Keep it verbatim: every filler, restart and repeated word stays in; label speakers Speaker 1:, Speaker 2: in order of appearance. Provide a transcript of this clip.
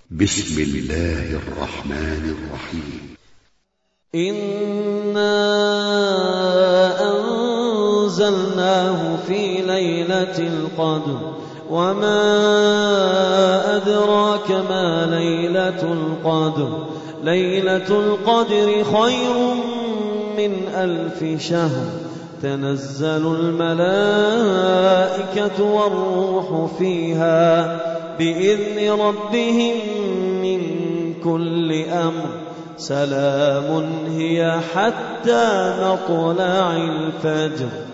Speaker 1: بسم الله الرحمن الرحيم.
Speaker 2: إنا أنزلناه في ليلة القدر وما أدراك ما ليلة القدر ليلة القدر خير من ألف شهر تنزل الملائكة والروح فيها بإذن ربهم من كل أمر سلام هي حتى مطلع الفجر.